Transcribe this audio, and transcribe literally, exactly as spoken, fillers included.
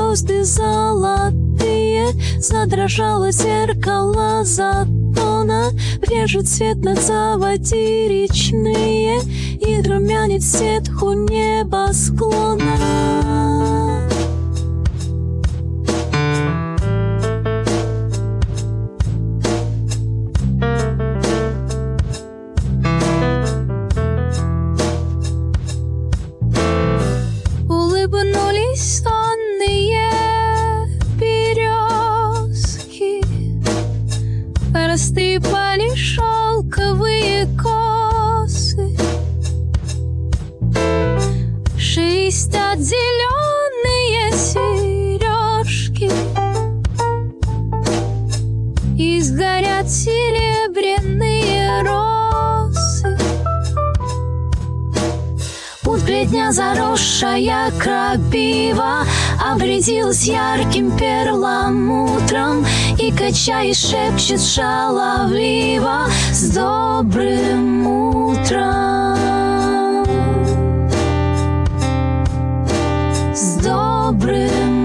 звезды золотые, задрожало зеркало затона, брежет свет над заводи речные, и румянит сетку небосклона. Улыбнулись сонные березки, растрепали шелковые косы, шестят зеленые сережки, и сгорят серебряные росы. Путь бредня заросшая крапива обрядилась ярким перламутром и, качаясь, шепчет шаловливо: с добрым утром, с добрым